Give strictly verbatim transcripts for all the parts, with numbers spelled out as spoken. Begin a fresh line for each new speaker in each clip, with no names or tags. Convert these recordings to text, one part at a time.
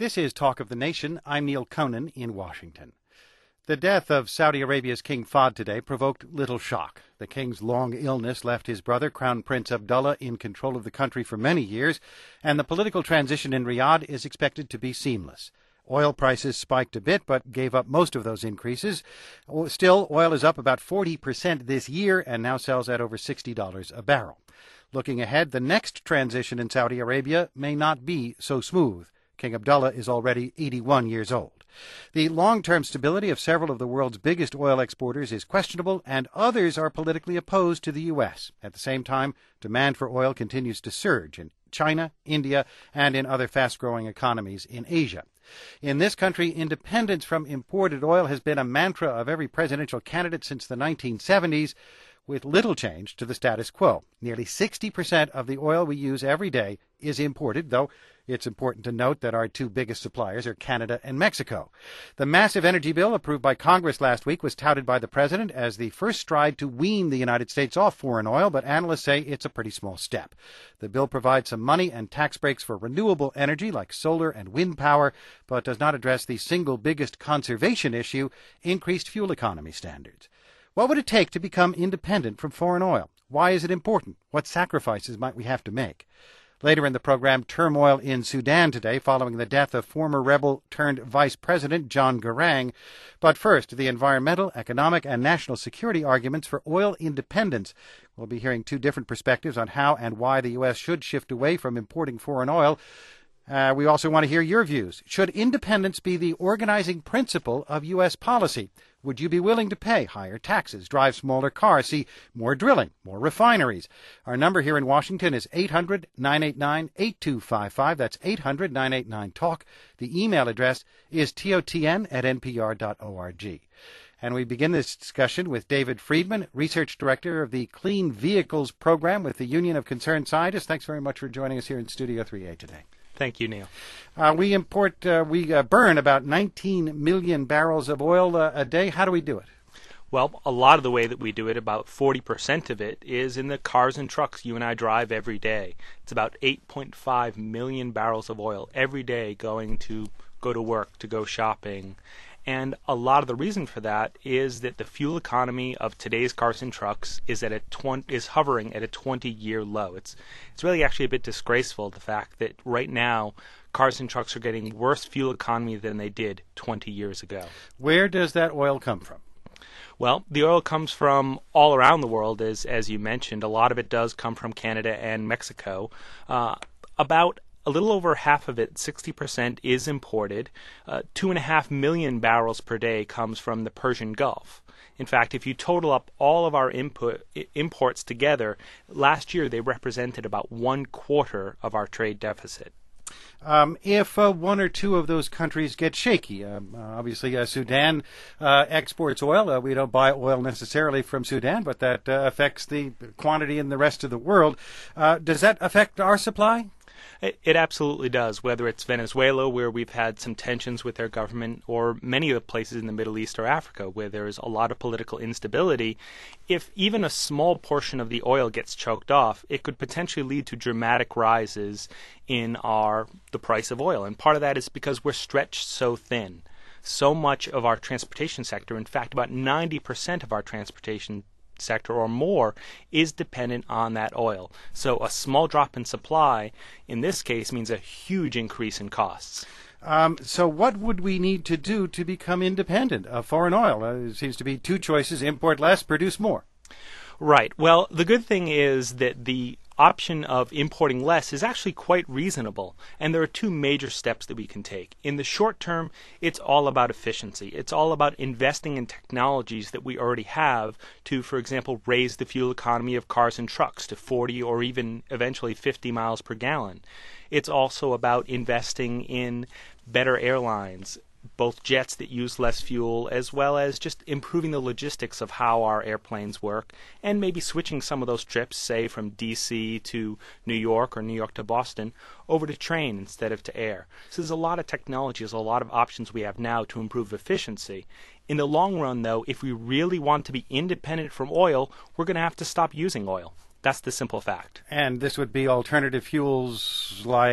This is Talk of the Nation. I'm Neil Conan in Washington. The death of Saudi Arabia's King Fahd today provoked little shock. The king's long illness left his brother, Crown Prince Abdullah, in control of the country for many years, and the political transition in Riyadh is expected to be seamless. Oil prices spiked a bit, but gave up most of those increases. Still, oil is up about forty percent this year and now sells at over sixty dollars a barrel. Looking ahead, the next transition in Saudi Arabia may not be so smooth. King Abdullah is already eighty-one years old. The long-term stability of several of the world's biggest oil exporters is questionable, and others are politically opposed to the U S. At the same time, demand for oil continues to surge in China, India, and in other fast-growing economies in Asia. In this country, independence from imported oil has been a mantra of every presidential candidate since the nineteen seventies, with little change to the status quo. Nearly sixty percent of the oil we use every day is imported, though it's important to note that our two biggest suppliers are Canada and Mexico. The massive energy bill approved by Congress last week was touted by the president as the first stride to wean the United States off foreign oil, but analysts say it's a pretty small step. The bill provides some money and tax breaks for renewable energy like solar and wind power, but does not address the single biggest conservation issue, increased fuel economy standards. What would it take to become independent from foreign oil? Why is it important? What sacrifices might we have to make? Later in the program, turmoil in Sudan today following the death of former rebel turned vice president John Garang. But first, the environmental, economic, and national security arguments for oil independence. We'll be hearing two different perspectives on how and why the U S should shift away from importing foreign oil. Uh, we also want to hear your views. Should independence be the organizing principle of U S policy? Would you be willing to pay higher taxes, drive smaller cars, see more drilling, more refineries? Our number here in Washington is eight hundred, nine eight nine, eight two five five. That's eight hundred, nine eight nine, talk. The email address is totn at npr dot org. And we begin this discussion with David Friedman, Research Director of the Clean Vehicles Program with the Union of Concerned Scientists. Thanks very much for joining us here in Studio three A today.
Thank you, Neil.
Uh, we import, uh, we uh, burn about nineteen million barrels of oil uh, a day. How do we do it?
Well, a lot of the way that we do it, about forty percent of it, is in the cars and trucks you and I drive every day. It's about eight point five million barrels of oil every day going to go to work, to go shopping. And a lot of the reason for that is that the fuel economy of today's cars and trucks is at a twenty is hovering at a twenty-year low. It's it's really actually a bit disgraceful, the fact that right now cars and trucks are getting worse fuel economy than they did twenty years ago.
Where does that oil come from?
Well, the oil comes from all around the world, as as you mentioned. A lot of it does come from Canada and Mexico. Uh, about A little over half of it, sixty percent, is imported. Uh, two and a half million barrels per day comes from the Persian Gulf. In fact, if you total up all of our input, imports together, last year they represented about one quarter of our trade deficit.
Um, if uh, one or two of those countries get shaky, um, uh, obviously uh, Sudan uh, exports oil. Uh, we don't buy oil necessarily from Sudan, but that uh, affects the quantity in the rest of the world. Uh, does that affect our supply?
It, it absolutely does, whether it's Venezuela, where we've had some tensions with their government, or many of the places in the Middle East or Africa, where there's a lot of political instability. If even a small portion of the oil gets choked off, it could potentially lead to dramatic rises in our the price of oil. And part of that is because we're stretched so thin. So much of our transportation sector, in fact, about ninety percent of our transportation sector or more, is dependent on that oil. So a small drop in supply in this case means a huge increase in costs.
Um, so what would we need to do to become independent of foreign oil? Uh, there seems to be two choices: import less, produce more.
Right. Well, the good thing is that the option of importing less is actually quite reasonable, and there are two major steps that we can take. In the short term, it's all about efficiency. It's all about investing in technologies that we already have to, for example, raise the fuel economy of cars and trucks to forty or even eventually fifty miles per gallon. It's also about investing in better airlines, both jets that use less fuel, as well as just improving the logistics of how our airplanes work, and maybe switching some of those trips, say from D C to New York or New York to Boston, over to train instead of to air. So there's a lot of technology, there's a lot of options we have now to improve efficiency. In the long run, though, if we really want to be independent from oil, we're going to have to stop using oil. That's the simple fact.
And this would be alternative fuels like...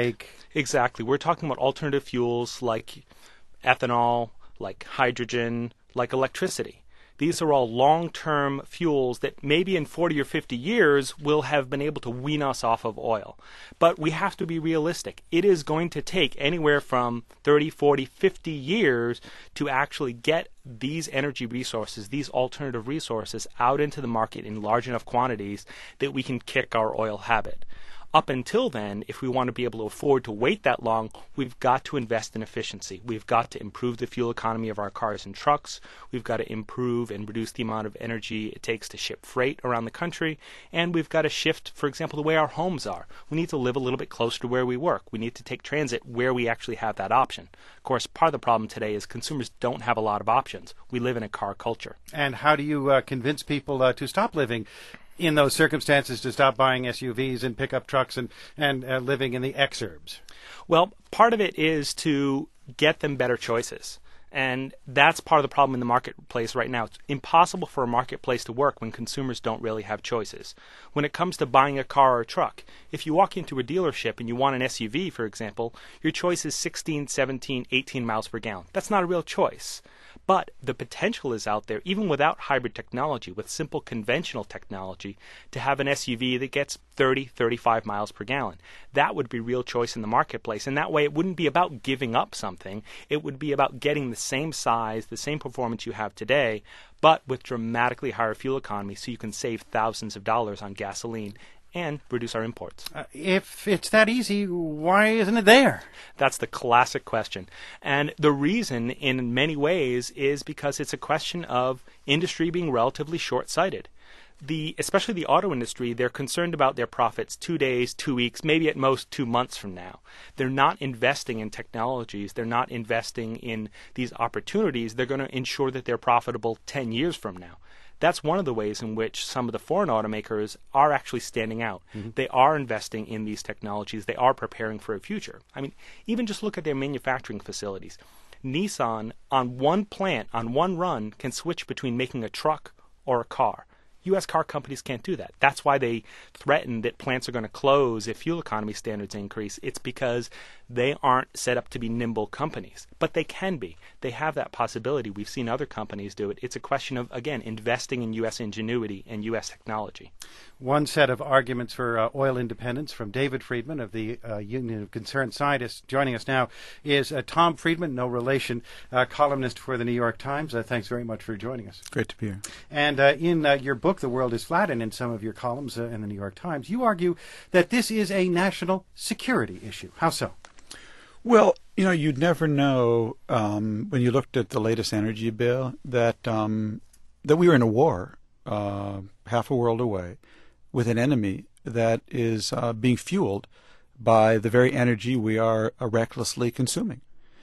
Exactly. We're talking about alternative fuels like ethanol, like hydrogen, like electricity. These are all long-term fuels that maybe in forty or fifty years will have been able to wean us off of oil. But we have to be realistic. It is going to take anywhere from thirty, forty, fifty years to actually get these energy resources, these alternative resources, out into the market in large enough quantities that we can kick our oil habit. Up until then, if we want to be able to afford to wait that long, we've got to invest in efficiency. We've got to improve the fuel economy of our cars and trucks. We've got to improve and reduce the amount of energy it takes to ship freight around the country. And we've got to shift, for example, the way our homes are. We need to live a little bit closer to where we work. We need to take transit where we actually have that option. Of course, part of the problem today is consumers don't have a lot of options. We live in a car culture.
And how do you uh, convince people uh, to stop living in those circumstances, to stop buying S U Vs and pickup trucks and, and uh, living in the exurbs?
Well, part of it is to get them better choices. And that's part of the problem in the marketplace right now. It's impossible for a marketplace to work when consumers don't really have choices. When it comes to buying a car or a truck, if you walk into a dealership and you want an S U V, for example, your choice is sixteen, seventeen, eighteen miles per gallon. That's not a real choice. But the potential is out there, even without hybrid technology, with simple conventional technology, to have an S U V that gets thirty, thirty-five miles per gallon. That would be real choice in the marketplace. And that way it wouldn't be about giving up something. It would be about getting the same size, the same performance you have today, but with dramatically higher fuel economy so you can save thousands of dollars on gasoline and reduce our imports.
Uh, if it's that easy, why isn't it there?
That's the classic question. And the reason, in many ways, is because it's a question of industry being relatively short-sighted. The, especially the auto industry, they're concerned about their profits two days, two weeks, maybe at most two months from now. They're not investing in technologies. They're not investing in these opportunities. They're going to ensure that they're profitable ten years from now. That's one of the ways in which some of the foreign automakers are actually standing out. Mm-hmm. They are investing in these technologies. They are preparing for a future. I mean, even just look at their manufacturing facilities. Nissan, on one plant, on one run, can switch between making a truck or a car. U S car companies can't do that. That's why they threaten that plants are going to close if fuel economy standards increase. It's because they aren't set up to be nimble companies. But they can be. They have that possibility. We've seen other companies do it. It's a question of, again, investing in U S ingenuity and U S technology.
One set of arguments for uh, oil independence from David Friedman of the uh, Union of Concerned Scientists. Joining us now is uh, Tom Friedman, no relation, uh, columnist for the New York Times. Uh, thanks very much for joining us.
Great to be here.
And uh, in uh, your book, The World is Flat, and in some of your columns uh, in the New York Times, you argue that this is a national security issue. How so?
Well, you know, you'd never know um, when you looked at the latest energy bill that um, that we were in a war uh, half a world away with an enemy that is uh, being fueled by the very energy we are uh, recklessly consuming.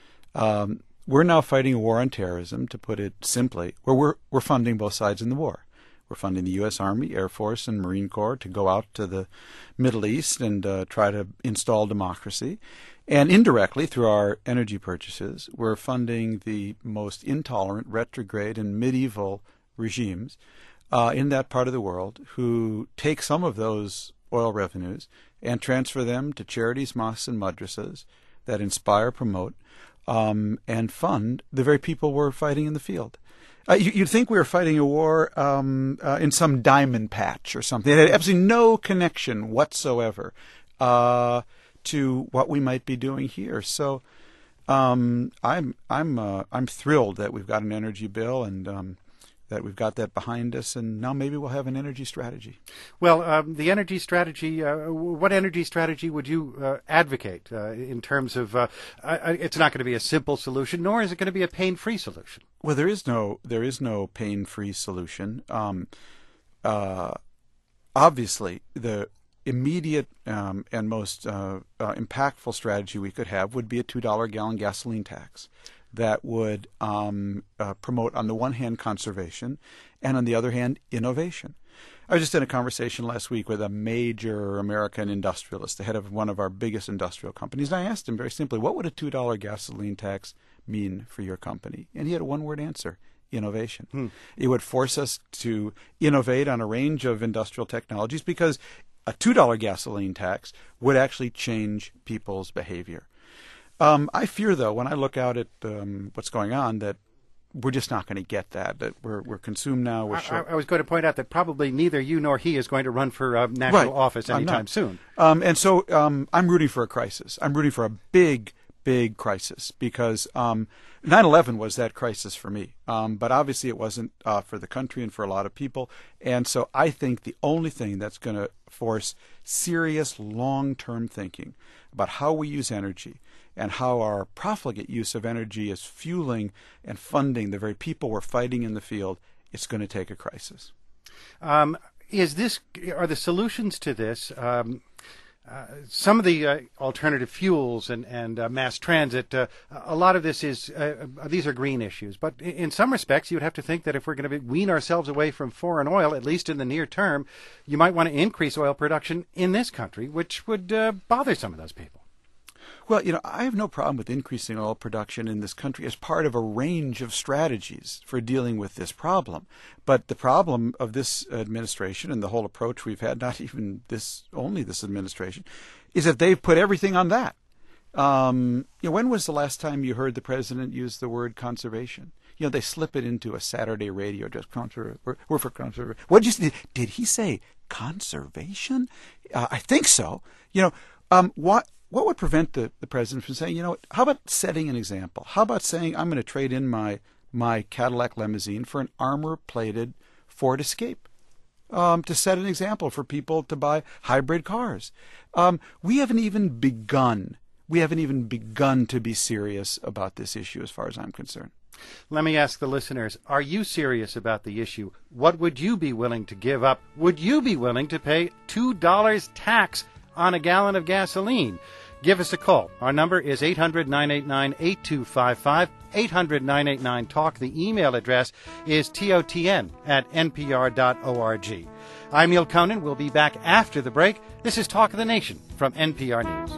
Um, we're now fighting a war on terrorism, to put it simply, where we're we're funding both sides in the war. We're funding the U S Army, Air Force, and Marine Corps to go out to the Middle East and uh, try to install democracy. And indirectly, through our energy purchases, we're funding the most intolerant, retrograde, and medieval regimes uh, in that part of the world who take some of those oil revenues and transfer them to charities, mosques, and madrasas that inspire, promote, um, and fund the very people we're fighting in the field. Uh, you, you'd think we were fighting a war um, uh, in some diamond patch or something. It had absolutely no connection whatsoever uh, to what we might be doing here. So um, I'm I'm uh, I'm thrilled that we've got an energy bill and um, that we've got that behind us, and now maybe we'll have an energy strategy.
Well, um, the energy strategy, uh, what energy strategy would you uh, advocate uh, in terms of, uh, I, it's not going to be a simple solution, nor is it going to be a pain-free solution?
Well, there is no, there is no pain-free solution. Um, uh, obviously, the immediate um, and most uh, uh, impactful strategy we could have would be a two dollar gallon gasoline tax that would um, uh, promote, on the one hand, conservation, and on the other hand, innovation. I was just in a conversation last week with a major American industrialist, the head of one of our biggest industrial companies, and I asked him very simply, what would a two dollar gasoline tax mean for your company? And he had a one-word answer: innovation. Hmm. It would force us to innovate on a range of industrial technologies, because a two dollar gasoline tax would actually change people's behavior. Um, I fear, though, when I look out at um, what's going on, that we're just not going to get that. That we're we're consumed now. We're
I,
short.
I was going to point out that probably neither you nor he is going to run for uh, national
Right.
office
I'm
anytime
not.
soon.
Um, and so um, I'm rooting for a crisis. I'm rooting for a big, big crisis because um, nine eleven was that crisis for me. Um, but obviously it wasn't uh, for the country and for a lot of people. And so I think the only thing that's going to force serious long-term thinking about how we use energy and how our profligate use of energy is fueling and funding the very people we're fighting in the field, it's going to take a crisis.
Um, is this are the solutions to this? Um, uh, some of the uh, alternative fuels and and uh, mass transit. Uh, a lot of this is uh, these are green issues, but in, in some respects, you would have to think that if we're going to wean ourselves away from foreign oil, at least in the near term, you might want to increase oil production in this country, which would uh, bother some of those people.
Well, you know, I have no problem with increasing oil production in this country as part of a range of strategies for dealing with this problem. But the problem of this administration and the whole approach we've had, not even this, only this administration, is that they've put everything on that. Um, you know, when was the last time you heard the president use the word conservation? You know, they slip it into a Saturday radio, just conser- we're, we're for conservation. What did you say? Did he say conservation? Uh, I think so. You know, um, what? What would prevent the, the president from saying, you know, how about setting an example? How about saying I'm going to trade in my my Cadillac limousine for an armor-plated Ford Escape um, to set an example for people to buy hybrid cars? Um, we haven't even begun. We haven't even begun to be serious about this issue as far as I'm concerned.
Let me ask the listeners, are you serious about the issue? What would you be willing to give up? Would you be willing to pay two dollars tax on a gallon of gasoline? Give us a call. Our number is eight hundred, nine eight nine, eight two five five, eight hundred, nine eight nine, talk. The email address is totn at npr dot org. I'm Neil Conan. We'll be back after the break. This is Talk of the Nation from N P R News.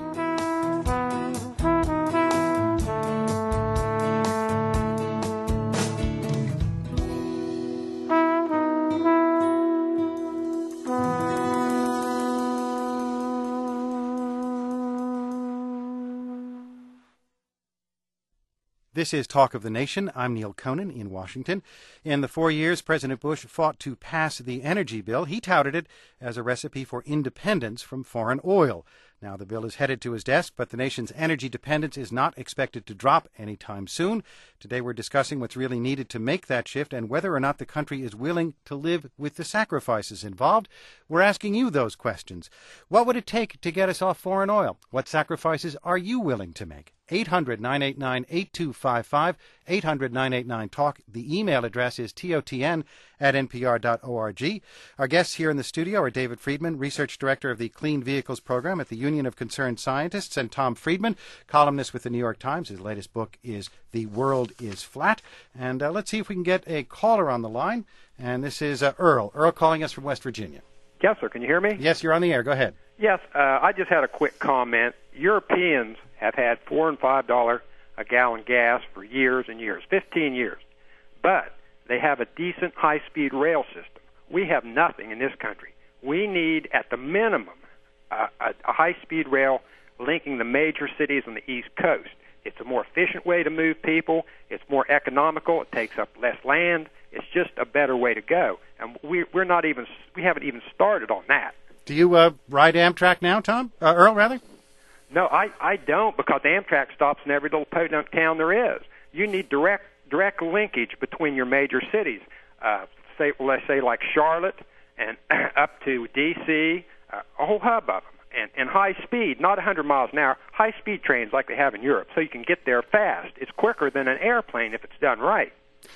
This is Talk of the Nation. I'm Neil Conan in Washington. In the four years President Bush fought to pass the energy bill, he touted it as a recipe for independence from foreign oil. Now the bill is headed to his desk, but the nation's energy dependence is not expected to drop anytime soon. Today we're discussing what's really needed to make that shift and whether or not the country is willing to live with the sacrifices involved. We're asking you those questions. What would it take to get us off foreign oil? What sacrifices are you willing to make? eight hundred, nine eight nine, eight two five five, eight hundred, nine eight nine, talk. The email address is totn at npr dot org. Our guests here in the studio are David Friedman, Research Director of the Clean Vehicles Program at the Union of Concerned Scientists, and Tom Friedman, columnist with the New York Times. His latest book is The World is Flat. And uh, let's see if we can get a caller on the line. And this is uh, Earl. Earl calling us from West Virginia.
Yes, sir. Can you hear me?
Yes, you're on the air. Go ahead.
Yes. Uh, I just had a quick comment. Europeans have had four and five dollar a gallon gas for years and years, fifteen years, but they have a decent high-speed rail system. We have nothing in this country. We need, at the minimum, uh, a, a high-speed rail linking the major cities on the East Coast. It's a more efficient way to move people. It's more economical. It takes up less land. It's just a better way to go, and we, we're not even we haven't even started on that.
Do you uh, ride Amtrak now, Tom? Uh, Earl, rather?
No, I, I don't, because Amtrak stops in every little podunk town there is. You need direct direct linkage between your major cities. Uh, say, let's say like Charlotte and up to D C, uh, a whole hub of them, and, and high speed, not one hundred miles an hour, high speed trains like they have in Europe, so you can get there fast. It's quicker than an airplane if it's done right.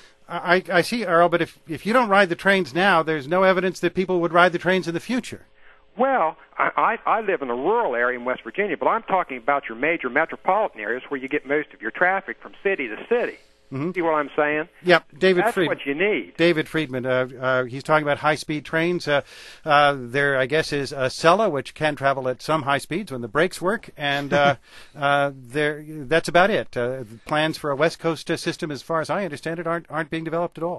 I, I see, Earl, but if, if you don't ride the trains now, there's no evidence that people would ride the trains in the future.
Well, I, I live in a rural area in West Virginia, but I'm talking about your major metropolitan areas where you get most of your traffic from city to city. Mm-hmm. See what I'm saying?
Yep, David
That's
Friedman.
what you need.
David Friedman, uh, uh, he's talking about high-speed trains. Uh, uh, there, I guess, is a Acela, which can travel at some high speeds when the brakes work, and uh, uh, there, that's about it. Uh, plans for a West Coast uh, system, as far as I understand it, aren't aren't being developed at all.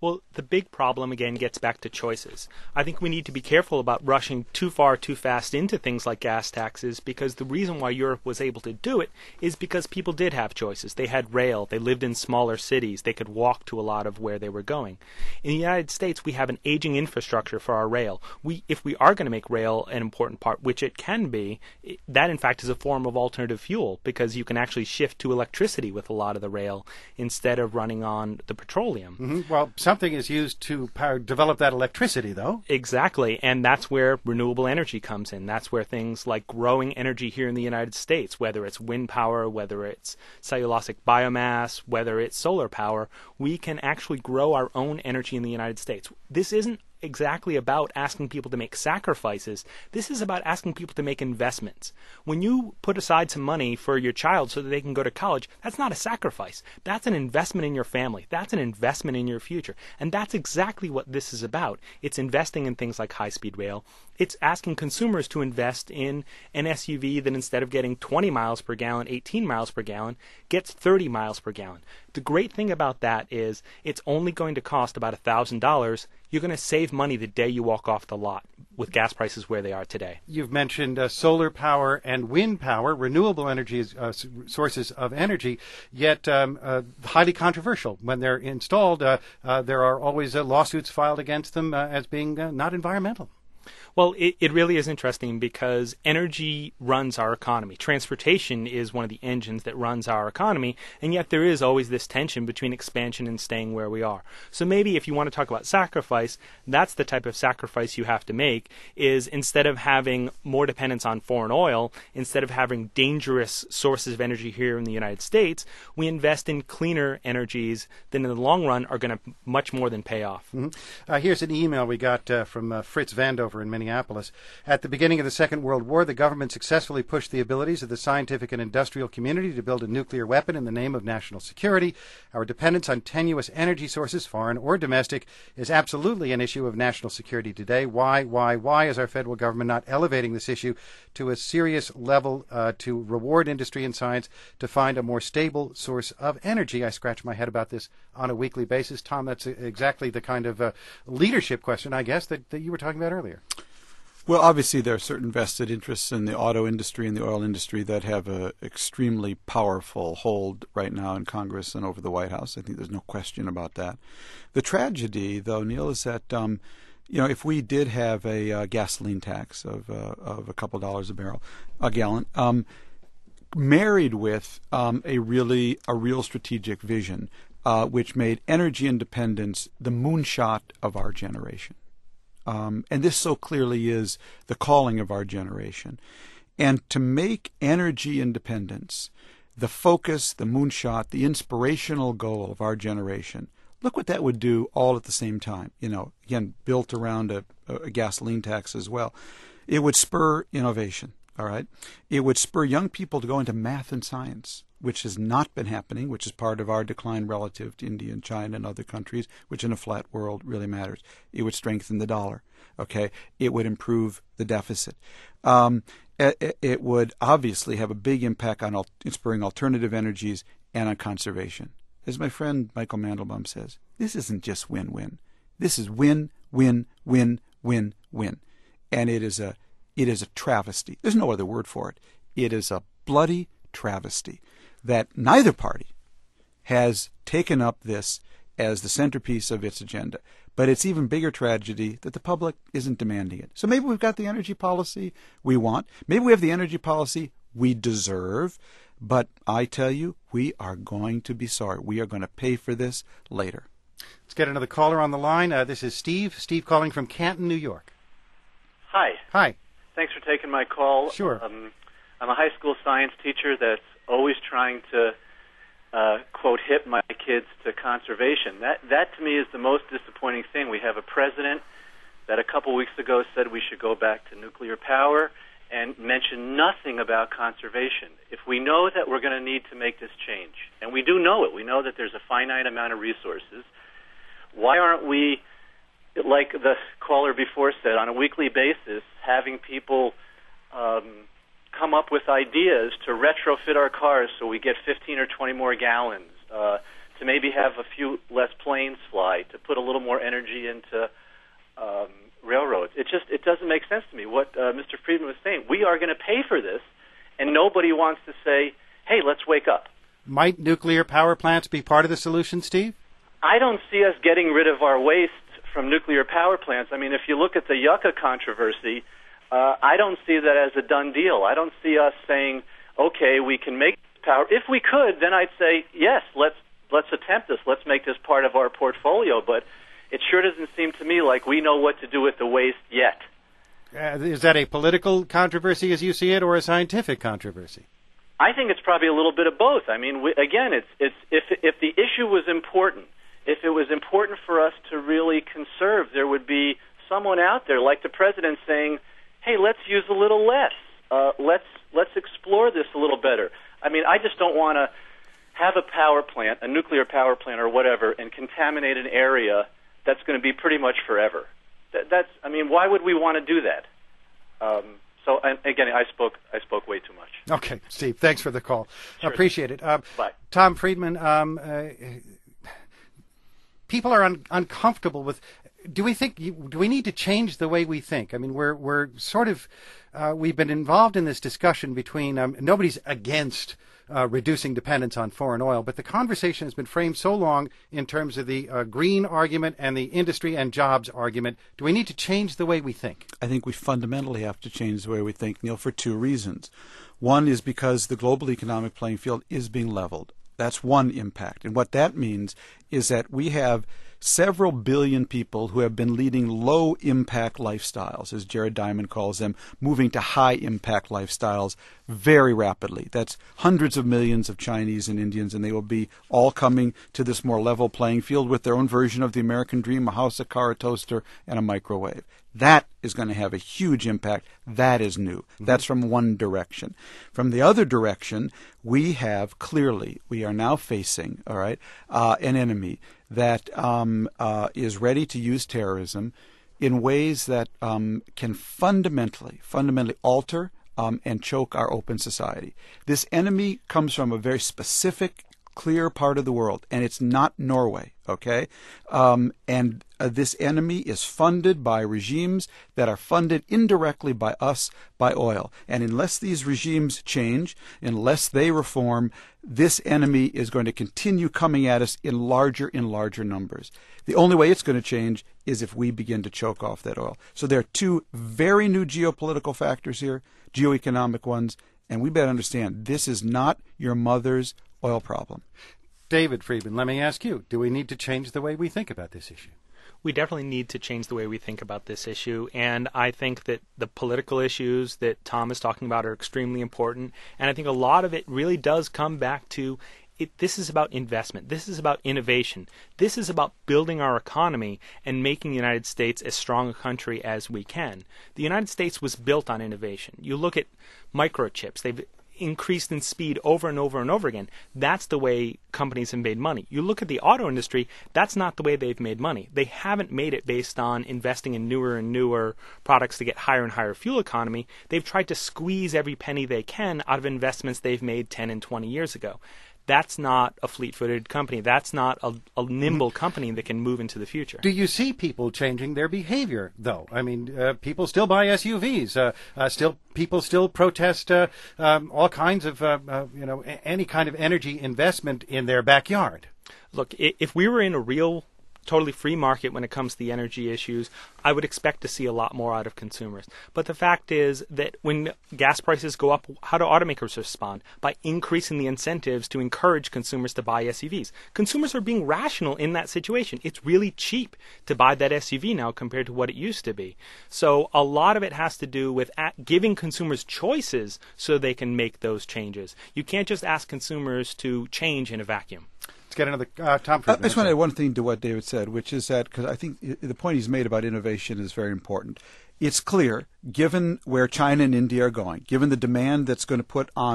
Well, the big problem, again, gets back to choices. I think we need to be careful about rushing too far too fast into things like gas taxes, because the reason why Europe was able to do it is because people did have choices. They had rail. They lived in smaller cities. They could walk to a lot of where they were going. In the United States, we have an aging infrastructure for our rail. We, if we are going to make rail an important part, which it can be, that in fact is a form of alternative fuel, because you can actually shift to electricity with a lot of the rail instead of running on the petroleum.
Mm-hmm. Well, something is used to power, develop that electricity, though.
Exactly, and that's where renewable energy comes in. That's where things like growing energy here in the United States, whether it's wind power, whether it's cellulosic biomass, whether it's solar power, we can actually grow our own energy in the United States. This isn't exactly about asking people to make sacrifices. This is about asking people to make investments. When you put aside some money for your child so that they can go to college, that's not a sacrifice. That's an investment in your family. That's an investment in your future. And that's exactly what this is about. It's investing in things like high-speed rail. It's asking consumers to invest in an S U V that instead of getting twenty miles per gallon, eighteen miles per gallon, gets thirty miles per gallon. The great thing about that is it's only going to cost about one thousand dollars. You're going to save money the day you walk off the lot with gas prices where they are today.
You've mentioned uh, solar power and wind power, renewable energy uh, sources of energy, yet um, uh, highly controversial. When they're installed, uh, uh, there are always uh, lawsuits filed against them uh, as being uh, not environmental.
Well, it, it really is interesting because energy runs our economy. Transportation is one of the engines that runs our economy, and yet there is always this tension between expansion and staying where we are. So maybe if you want to talk about sacrifice, that's the type of sacrifice you have to make, is instead of having more dependence on foreign oil, instead of having dangerous sources of energy here in the United States, we invest in cleaner energies that in the long run are going to much more than pay off.
Mm-hmm. Uh, here's an email we got uh, from uh, Fritz Vandover in Minneapolis. At the beginning of the Second World War, the government successfully pushed the abilities of the scientific and industrial community to build a nuclear weapon in the name of national security. Our dependence on tenuous energy sources, foreign or domestic, is absolutely an issue of national security today. Why, why, why is our federal government not elevating this issue to a serious level uh, to reward industry and science to find a more stable source of energy? I scratch my head about this on a weekly basis. Tom, that's exactly the kind of uh, leadership question, I guess, that, that you were talking about earlier.
Well, obviously there are certain vested interests in the auto industry and the oil industry that have an extremely powerful hold right now in Congress and over the White House. I think there's no question about that. The tragedy, though, Neil, is that um, you know, if we did have a uh, gasoline tax of uh, of a couple dollars a barrel, a gallon, um, married with um, a really a real strategic vision, uh, which made energy independence the moonshot of our generation. Um, and this so clearly is the calling of our generation. And to make energy independence the focus, the moonshot, the inspirational goal of our generation, look what that would do all at the same time. You know, again, built around a, a gasoline tax as well. It would spur innovation, all right? It would spur young people to go into math and science, which has not been happening, which is part of our decline relative to India and China and other countries, which in a flat world really matters. It would strengthen the dollar, okay? It would improve the deficit. Um, it, it would obviously have a big impact on al- inspiring alternative energies and on conservation. As my friend Michael Mandelbaum says, this isn't just win-win. This is win, win, win, win, win. And it is a it is a travesty. There's no other word for it. It is a bloody travesty that neither party has taken up this as the centerpiece of its agenda. But it's even bigger tragedy that the public isn't demanding it. So maybe we've got the energy policy we want. Maybe we have the energy policy we deserve. But I tell you, we are going to be sorry. We are going to pay for this later.
Let's get another caller on the line. Uh, this is Steve. Steve calling from Canton, New York.
Hi.
Hi.
Thanks for taking my call.
Sure.
Um, I'm a high school science teacher that's always trying to, uh, quote, hip my kids to conservation. That, that to me is the most disappointing thing. We have a president that a couple weeks ago said we should go back to nuclear power and mention nothing about conservation. If we know that we're going to need to make this change, and we do know it, we know that there's a finite amount of resources, why aren't we, like the caller before said, on a weekly basis, having people um, come up with ideas to retrofit our cars so we get fifteen or twenty more gallons, uh, to maybe have a few less planes fly, to put a little more energy into um, railroads. It just it doesn't make sense to me. What uh, Mister Friedman was saying, we are going to pay for this, and nobody wants to say, hey, let's wake up.
Might nuclear power plants be part of the solution, Steve?
I don't see us getting rid of our waste from nuclear power plants. I mean, if you look at the Yucca controversy, uh, I don't see that as a done deal. I don't see us saying, okay, we can make power. If we could, then I'd say, yes, let's let's attempt this. Let's make this part of our portfolio. But it sure doesn't seem to me like we know what to do with the waste yet.
Uh, is that a political controversy as you see it, or a scientific controversy?
I think it's probably a little bit of both. I mean, we, again, it's it's if if the issue was important, if it was important for us to really conserve, there would be someone out there like the president saying, "Hey, let's use a little less. Uh, let's let's explore this a little better." I mean, I just don't want to have a power plant, a nuclear power plant or whatever, and contaminate an area that's going to be pretty much forever. That, that's, I mean, why would we want to do that? Um, so, and again, I spoke I spoke way too much.
Okay, Steve, thanks for the call.
Sure.
Appreciate it. Uh,
Bye.
Tom Friedman, um, uh, people are un- uncomfortable with. Do we think? Do we need to change the way we think? I mean, we're we're sort of uh, we've been involved in this discussion between. Um, nobody's against uh, reducing dependence on foreign oil, but the conversation has been framed so long in terms of the uh, green argument and the industry and jobs argument. Do we need to change the way we think?
I think we fundamentally have to change the way we think, Neil, for two reasons. One is because the global economic playing field is being leveled. That's one impact. And what that means is that we have several billion people who have been leading low-impact lifestyles, as Jared Diamond calls them, moving to high-impact lifestyles very rapidly. That's hundreds of millions of Chinese and Indians, and they will be all coming to this more level playing field with their own version of the American dream, a house, a car, a toaster, and a microwave. That is going to have a huge impact. That is new. Mm-hmm. That's from one direction. From the other direction, we have clearly, we are now facing, all right, uh, an enemy that um, uh, is ready to use terrorism in ways that um, can fundamentally, fundamentally alter um, and choke our open society. This enemy comes from a very specific, clear part of the world, and it's not Norway, okay? Um, and uh, this enemy is funded by regimes that are funded indirectly by us, by oil. And unless these regimes change, unless they reform, this enemy is going to continue coming at us in larger and larger numbers. The only way it's going to change is if we begin to choke off that oil. So there are two very new geopolitical factors here, geoeconomic ones, and we better understand this is not your mother's oil problem.
David Friedman, let me ask you, do we need to change the way we think about this issue?
We definitely need to change the way we think about this issue, and I think that the political issues that Tom is talking about are extremely important, and I think a lot of it really does come back to it. This is about investment. This is about innovation. This is about building our economy and making the United States as strong a country as we can. The United States was built on innovation. You look at microchips. They've increased in speed over and over and over again. That's the way companies have made money. You look at the auto industry, that's not the way they've made money. They haven't made it based on investing in newer and newer products to get higher and higher fuel economy. They've tried to squeeze every penny they can out of investments they've made ten and twenty years ago. That's not a fleet-footed company. That's not a, a nimble company that can move into the future.
Do you see people changing their behavior, though? I mean, uh, people still buy S U Vs. Uh, uh, still, people still protest uh, um, all kinds of, uh, uh, you know, a- any kind of energy investment in their backyard.
Look, if we were in a real totally free market when it comes to the energy issues, I would expect to see a lot more out of consumers. But the fact is that when gas prices go up, how do automakers respond? By increasing the incentives to encourage consumers to buy S U Vs. Consumers are being rational in that situation. It's really cheap to buy that S U V now compared to what it used to be. So a lot of it has to do with at giving consumers choices so they can make those changes. You can't just ask consumers to change in a vacuum.
Let's get another uh, Tom Friedman.
I just want to add one thing to what David said, which is that, because I think the point he's made about innovation is very important. It's clear, given where China and India are going, given the demand that's going to put on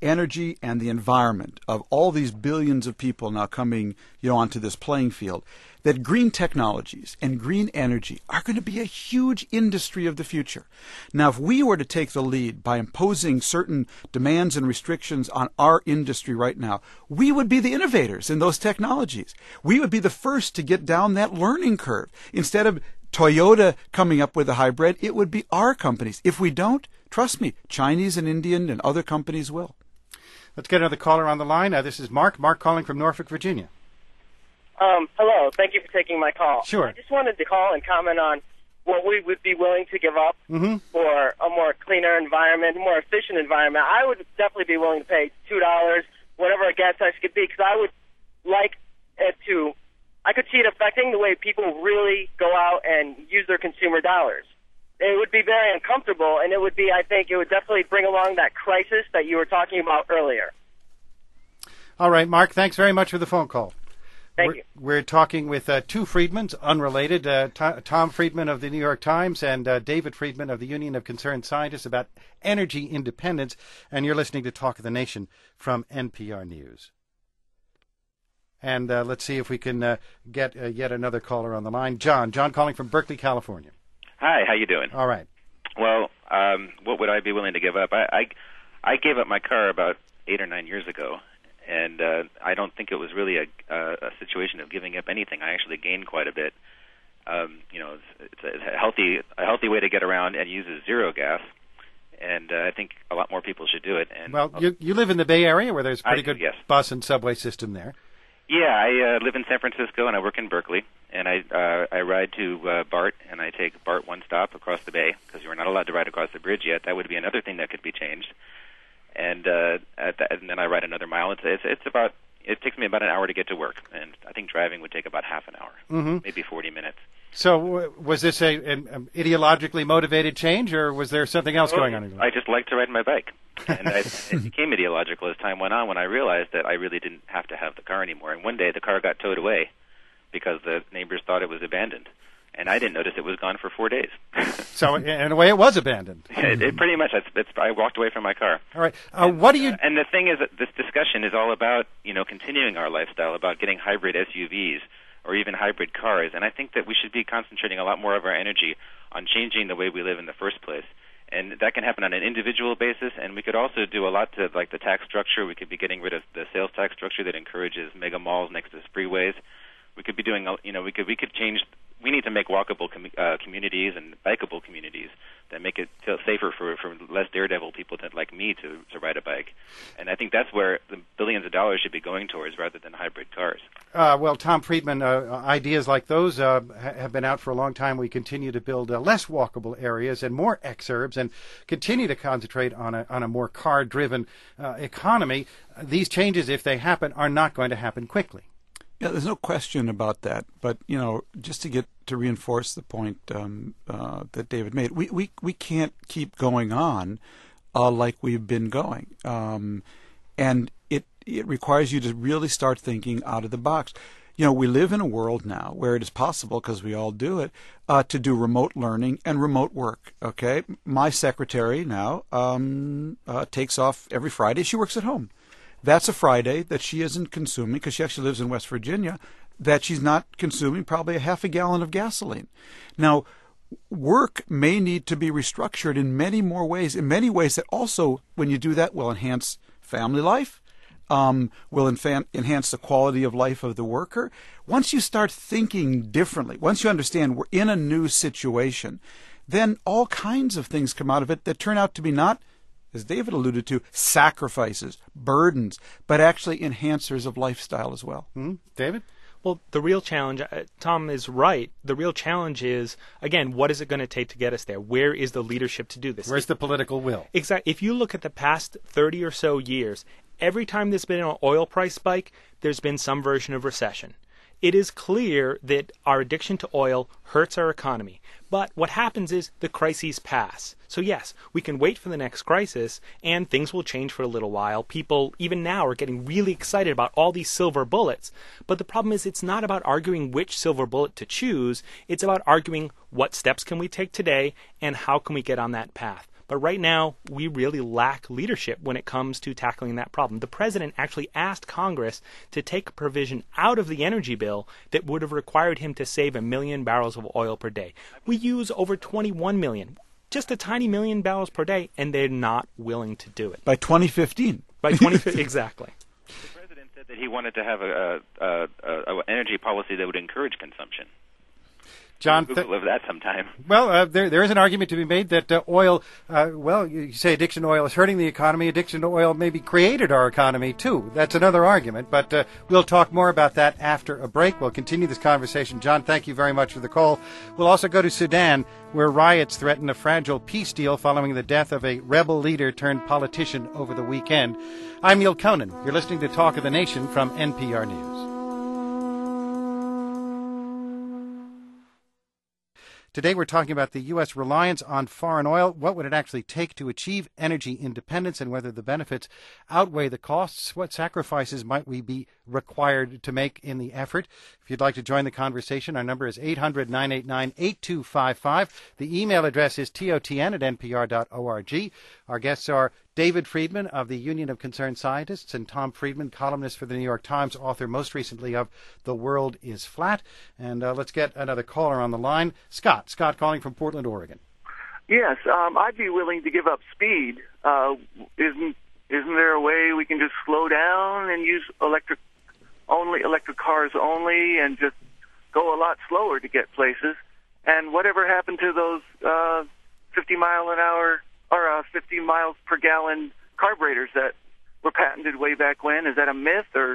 energy and the environment of all these billions of people now coming, you know, onto this playing field, that green technologies and green energy are going to be a huge industry of the future. Now, if we were to take the lead by imposing certain demands and restrictions on our industry right now, we would be the innovators in those technologies. We would be the first to get down that learning curve. Instead of Toyota coming up with a hybrid, it would be our companies. If we don't, trust me, Chinese and Indian and other companies will.
Let's get another caller on the line. Uh, this is Mark. Mark calling from Norfolk, Virginia.
Um, hello. Thank you for taking my call.
Sure.
I just wanted to call and comment on what we would be willing to give up
mm-hmm.
for a more cleaner environment, a more efficient environment. I would definitely be willing to pay two dollars, whatever a gas tax could be, because I would like it to, I could see it affecting the way people really go out and use their consumer dollars. It would be very uncomfortable, and it would be, I think, it would definitely bring along that crisis that you were talking about earlier.
All right, Mark, thanks very much for the phone call.
Thank
we're,
you.
We're talking with uh, two Friedmans, unrelated, uh, T- Tom Friedman of the New York Times and uh, David Friedman of the Union of Concerned Scientists about energy independence, and you're listening to Talk of the Nation from N P R News. And uh, let's see if we can uh, get uh, yet another caller on the line. John, John calling from Berkeley, California.
Hi, how you doing?
All right.
Well, um, what would I be willing to give up? I, I, I gave up my car about eight or nine years ago. And uh, I don't think it was really a, uh, a situation of giving up anything. I actually gained quite a bit. Um, you know, it's, it's a healthy a healthy way to get around and uses zero gas. And uh, I think a lot more people should do it. And
well, you you live in the Bay Area where there's a pretty
I,
good
yes.
bus and subway system there.
Yeah, I uh, live in San Francisco and I work in Berkeley. And I uh, I ride to uh, BART and I take BART one stop across the bay because you're not allowed to ride across the bridge yet. That would be another thing that could be changed. And uh, at the, and then I ride another mile. It's, it's it's about it takes me about an hour to get to work, and I think driving would take about half an hour,
mm-hmm.
maybe forty minutes.
So w- was this a, an um, ideologically motivated change, or was there something else
oh,
going on in your life?
I just like to ride my bike, and I, it became ideological as time went on when I realized that I really didn't have to have the car anymore. And one day the car got towed away because the neighbors thought it was abandoned. And I didn't notice it was gone for four days.
So, in a way, it was abandoned.
it, it pretty much. It's, it's, I walked away from my car.
All right. Uh,
and,
what do you?
Uh, and the thing is that this discussion is all about, you know, continuing our lifestyle, about getting hybrid S U Vs or even hybrid cars. And I think that we should be concentrating a lot more of our energy on changing the way we live in the first place. And that can happen on an individual basis. And we could also do a lot to, like, the tax structure. We could be getting rid of the sales tax structure that encourages mega malls next to freeways. We could be doing, you know, we could we could change. We need to make walkable com- uh, communities and bikeable communities that make it safer for, for less daredevil people to, like me to, to ride a bike. And I think that's where the billions of dollars should be going towards rather than hybrid cars.
Uh, well, Tom Friedman, uh, ideas like those uh, ha- have been out for a long time. We continue to build uh, less walkable areas and more exurbs and continue to concentrate on a, on a more car-driven uh, economy. These changes, if they happen, are not going to happen quickly.
Yeah, there's no question about that. But, you know, just to get to reinforce the point um, uh, that David made, we, we, we can't keep going on uh, like we've been going. Um, and it, it requires you to really start thinking out of the box. You know, we live in a world now where it is possible, because we all do it, uh, to do remote learning and remote work, okay? My secretary now um, uh, takes off every Friday. She works at home. That's a Friday that she isn't consuming, because she actually lives in West Virginia, that she's not consuming probably a half a gallon of gasoline. Now, work may need to be restructured in many more ways, in many ways that also, when you do that, will enhance family life, um, will enfa- enhance the quality of life of the worker. Once you start thinking differently, once you understand we're in a new situation, then all kinds of things come out of it that turn out to be not, as David alluded to, sacrifices, burdens, but actually enhancers of lifestyle as well.
Mm-hmm. David?
Well, the real challenge, uh, Tom is right. The real challenge is, again, what is it going to take to get us there? Where is the leadership to do this?
Where's the political will?
Exactly. If you look at the past thirty or so years, every time there's been an oil price spike, there's been some version of recession. It is clear that our addiction to oil hurts our economy. But what happens is the crises pass. So yes, we can wait for the next crisis and things will change for a little while. People, even now, are getting really excited about all these silver bullets. But the problem is it's not about arguing which silver bullet to choose. It's about arguing what steps can we take today and how can we get on that path. But right now, we really lack leadership when it comes to tackling that problem. The president actually asked Congress to take a provision out of the energy bill that would have required him to save a million barrels of oil per day. We use over twenty-one million, just a tiny million barrels per day, and they're not willing to do it.
By twenty fifteen.
By twenty fifteen, exactly.
The president said that he wanted to have a, a, a, a energy policy that would encourage consumption.
John,
Google th- that sometime.
Well, uh, there there is an argument to be made that uh, oil, uh, well, you say addiction to oil is hurting the economy. Addiction to oil maybe created our economy, too. That's another argument, but uh, we'll talk more about that after a break. We'll continue this conversation. John, thank you very much for the call. We'll also go to Sudan, where riots threaten a fragile peace deal following the death of a rebel leader turned politician over the weekend. I'm Neil Conan. You're listening to Talk of the Nation from N P R News. Today we're talking about the U S reliance on foreign oil. What would it actually take to achieve energy independence, and whether the benefits outweigh the costs? What sacrifices might we be required to make in the effort? If you'd like to join the conversation, our number is eight hundred, nine eight nine, eight two five five. The email address is totn at n p r dot org. Our guests are David Friedman of the Union of Concerned Scientists and Tom Friedman, columnist for the New York Times, author most recently of The World is Flat. And uh, let's get another caller on the line. Scott. Scott calling from Portland, Oregon.
Yes, um, I'd be willing to give up speed. Uh, isn't isn't there a way we can just slow down and use electric only electric cars only and just go a lot slower to get places? And whatever happened to those uh, fifty mile an hour or uh, fifty miles per gallon carburetors that were patented way back when? Is that a myth, or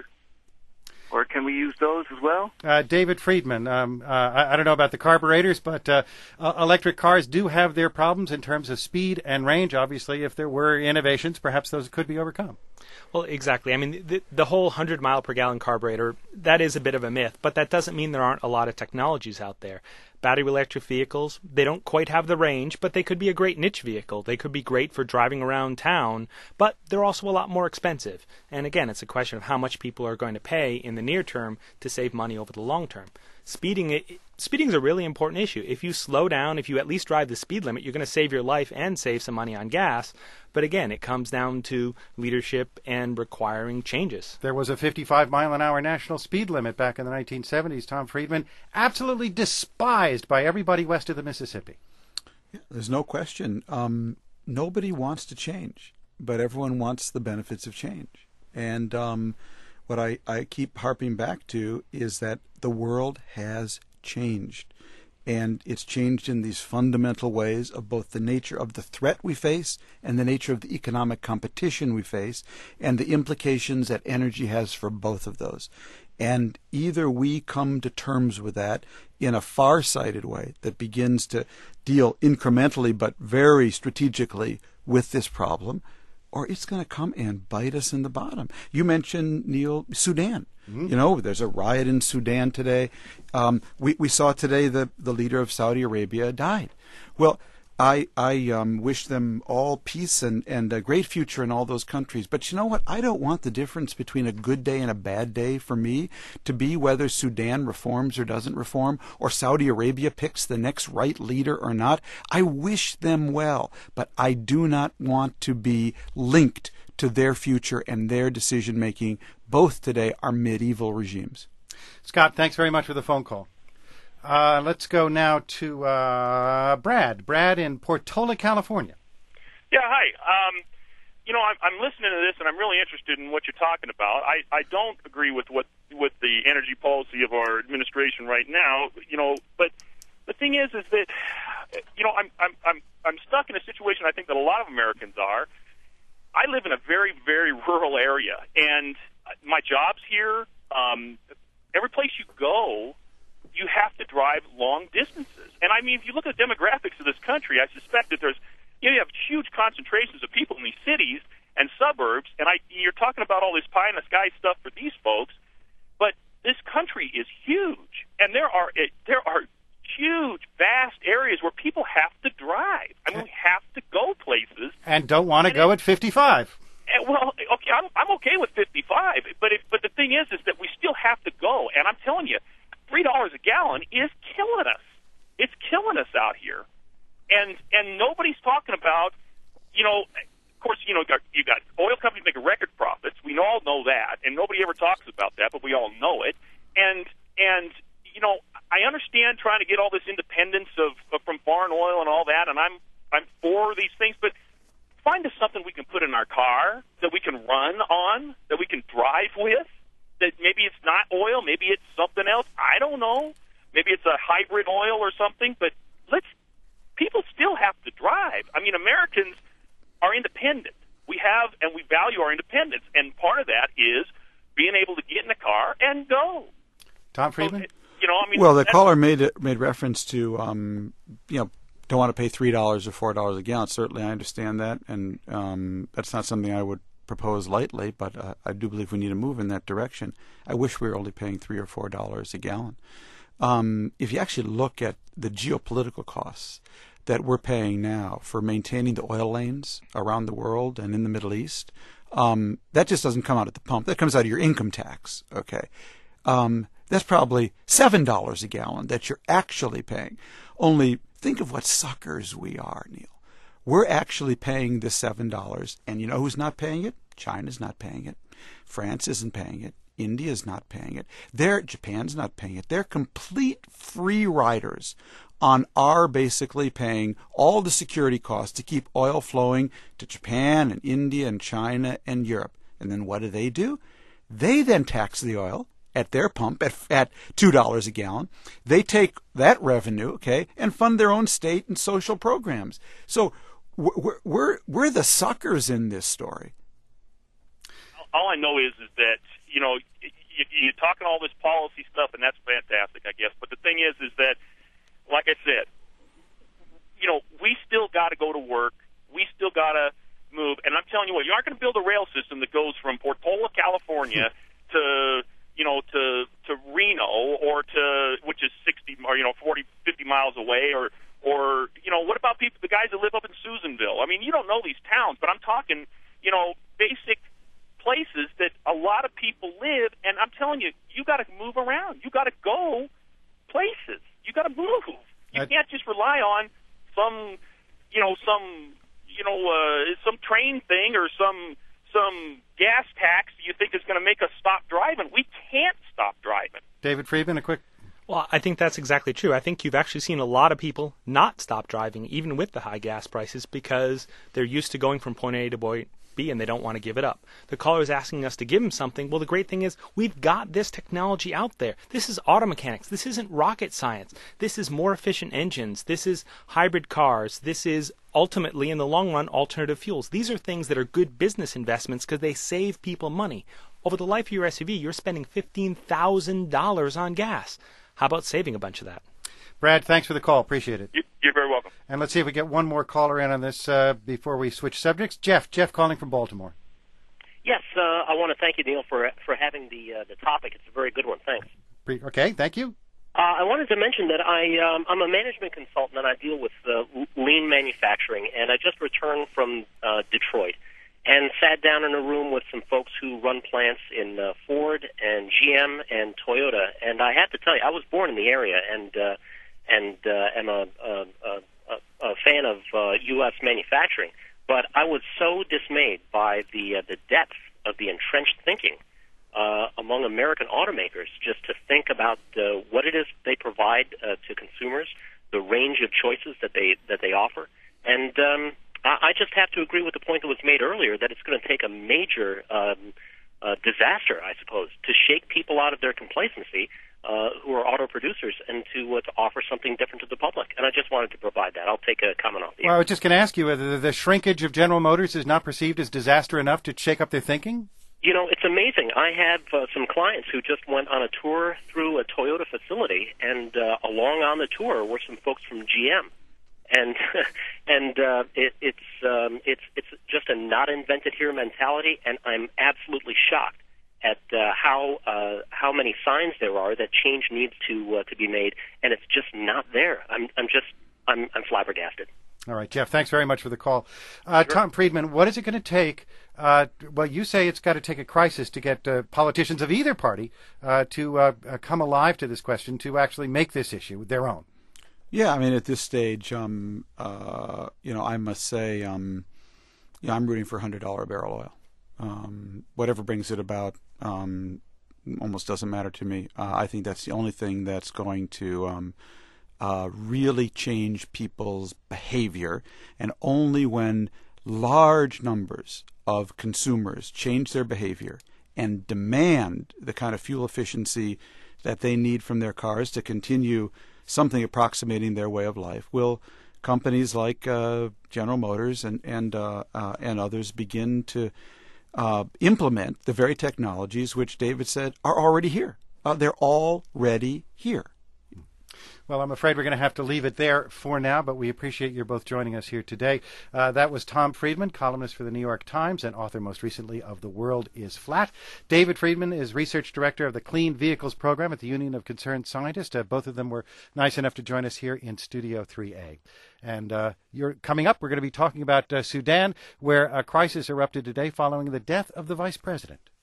or can we use those as well?
Uh, David Friedman, um, uh, I, I don't know about the carburetors, but uh, uh, electric cars do have their problems in terms of speed and range. Obviously, if there were innovations, perhaps those could be overcome.
Well, exactly. I mean, the, the whole one hundred mile per gallon carburetor, that is a bit of a myth, but that doesn't mean there aren't a lot of technologies out there. Battery electric vehicles, they don't quite have the range, but they could be a great niche vehicle. They could be great for driving around town, but they're also a lot more expensive. And again, it's a question of how much people are going to pay in the near term to save money over the long term. Speeding, speeding is a really important issue. If you slow down, if you at least drive the speed limit, you're going to save your life and save some money on gas. But again, it comes down to leadership and requiring changes.
There was a fifty-five mile an hour national speed limit back in the nineteen seventies, Tom Friedman, absolutely despised by everybody west of the Mississippi.
Yeah, there's no question. Um, nobody wants to change, but everyone wants the benefits of change. And um, what I, I keep harping back to is that the world has changed. And it's changed in these fundamental ways of both the nature of the threat we face and the nature of the economic competition we face and the implications that energy has for both of those. And either we come to terms with that in a far-sighted way that begins to deal incrementally but very strategically with this problem, or it's going to come and bite us in the bottom. You mentioned, Neil, Sudan. Mm-hmm. You know, there's a riot in Sudan today. Um, we, we saw today the, the leader of Saudi Arabia died. Well, I I um, wish them all peace and, and a great future in all those countries. But you know what? I don't want the difference between a good day and a bad day for me to be whether Sudan reforms or doesn't reform, or Saudi Arabia picks the next right leader or not. I wish them well, but I do not want to be linked to their future and their decision-making. Both today are medieval regimes.
Scott, thanks very much for the phone call. Uh, let's go now to uh, Brad. Brad in Portola, California.
Yeah, hi. Um, you know, I'm, I'm listening to this, and I'm really interested in what you're talking about. I, I don't agree with what with the energy policy of our administration right now. You know, but the thing is, is that you know, I'm I'm I'm I'm stuck in a situation I think that a lot of Americans are. I live in a very very rural area, and my job's here. Um, every place you go, you have to drive long distances. And I mean, if you look at the demographics of this country, I suspect that there's, you know, you have huge concentrations of people in these cities and suburbs, and I, you're talking about all this pie in the sky stuff for these folks, but this country is huge, and there are it, there are huge, vast areas where people have to drive. I mean, we have to go places.
And don't want to go at fifty-five.
And, well, okay, I'm, I'm okay with fifty-five, but if, but the thing is, is that we still have to go, and I'm telling you, three dollars a gallon is killing us. It's killing us out here. And and nobody's talking about you know, of course, you know, you got, you got oil companies making record profits. We all know that, and nobody ever talks about that, but we all know it. And and you know, I understand trying to get all this independence of, of from foreign oil and all that, and I'm I'm for these things, but find us something we can put in our car that we can run on, that we can drive with. That maybe it's not oil, maybe it's something else. I don't know. Maybe it's a hybrid oil or something. But let's. People still have to drive. I mean, Americans are independent. We have and we value our independence, and part of that is being able to get in a car and go.
Tom Friedman.
So, you know, I mean,
well, the caller made made reference to um, you know, don't want to pay three dollars or four dollars a gallon. Certainly, I understand that, and um, that's not something I would propose lightly. But uh, I do believe we need to move in that direction. I wish we were only paying three or four dollars a gallon. Um, if you actually look at the geopolitical costs that we're paying now for maintaining the oil lanes around the world and in the Middle East, um, that just doesn't come out at the pump. That comes out of your income tax. Okay, um, that's probably seven dollars a gallon that you're actually paying. Only think of what suckers we are, Neil. We're actually paying the seven dollars, and you know who's not paying it? China's not paying it. France isn't paying it. India's not paying it. They're, Japan's not paying it. They're complete free riders on our basically paying all the security costs to keep oil flowing to Japan and India and China and Europe. And then what do they do? They then tax the oil at their pump at, at two dollars a gallon. They take that revenue, okay, and fund their own state and social programs. So we're, we're, we're the suckers in this story.
All I know is, is that, you know, you, you're talking all this policy stuff, and that's fantastic, I guess. But the thing is, is that, like I said, you know, we still got to go to work. We still got to move. And I'm telling you what, you aren't going to build a rail system that goes from Portola, California, to, you know, to to Reno, or to, which is sixty or, you know, forty, fifty miles away, or, or you know, what about people, the guys that live up in Susanville? I mean, you don't know these towns, but I'm talking, you know, basic places that a lot of people live, and I'm telling you, you got to move around. You got to go places. You got to move. You I, can't just rely on some, you know, some, you know, uh, some train thing or some some gas tax you think is going to make us stop driving. We can't stop driving.
David Friedman, a quick.
Well, I think that's exactly true. I think you've actually seen a lot of people not stop driving, even with the high gas prices, because they're used to going from point A to point B, and they don't want to give it up. The caller is asking us to give him something. Well, the great thing is we've got this technology out there. This is auto mechanics. This isn't rocket science. This is more efficient engines. This is hybrid cars. This is ultimately, in the long run, alternative fuels. These are things that are good business investments because they save people money. Over the life of your S U V, you're spending fifteen thousand dollars on gas. How about saving a bunch of that?
Brad, thanks for the call. Appreciate it.
You're very welcome.
And let's see if we get one more caller in on this uh, before we switch subjects. Jeff, Jeff calling from Baltimore.
Yes, uh, I want to thank you, Neil, for for having the uh, the topic. It's a very good one. Thanks.
Okay, thank you.
Uh, I wanted to mention that I um, I'm a management consultant and I deal with uh, lean manufacturing. And I just returned from uh, Detroit and sat down in a room with some folks who run plants in uh, Ford and G M and Toyota. And I have to tell you, I was born in the area and. Uh, and uh, am a, a, a, a fan of uh, U S manufacturing, but I was so dismayed by the uh, the depth of the entrenched thinking uh, among American automakers, just to think about uh, what it is they provide uh, to consumers, the range of choices that they that they offer, and um, I, I just have to agree with the point that was made earlier that it's going to take a major um, uh, disaster, I suppose, to shake people out of their complacency. Uh, who are auto producers, and to, uh, to offer something different to the public. And I just wanted to provide that. I'll take a comment off the air.
Well, I was just going to ask you whether the, the shrinkage of General Motors is not perceived as disaster enough to shake up their thinking?
You know, it's amazing. I have uh, some clients who just went on a tour through a Toyota facility, and uh, along on the tour were some folks from G M. And and uh, it, it's um, it's it's just a not invented here mentality, and I'm absolutely shocked at uh, how uh, how many signs there are that change needs to uh, to be made, and it's just not there. I'm I'm just I'm I'm flabbergasted.
All right, Jeff. Thanks very much for the call, uh, sure. Tom Friedman. What is it going to take? Uh, well, you say it's got to take a crisis to get uh, politicians of either party uh, to uh, uh, come alive to this question, to actually make this issue their own.
Yeah, I mean, at this stage, um, uh, you know, I must say. Um, Yeah, I'm rooting for one hundred dollars a barrel oil. Um, whatever brings it about um, almost doesn't matter to me. Uh, I think that's the only thing that's going to um, uh, really change people's behavior. And only when large numbers of consumers change their behavior and demand the kind of fuel efficiency that they need from their cars to continue something approximating their way of life will companies like uh, General Motors and and uh, uh, and others begin to uh, implement the very technologies which David said are already here. Uh, they're already here.
Well, I'm afraid we're going to have to leave it there for now, but we appreciate you both joining us here today. Uh, that was Tom Friedman, columnist for the New York Times and author most recently of The World is Flat. David Friedman is research director of the Clean Vehicles Program at the Union of Concerned Scientists. Uh, both of them were nice enough to join us here in Studio three A. And uh, you're coming up, we're going to be talking about uh, Sudan, where a crisis erupted today following the death of the vice president.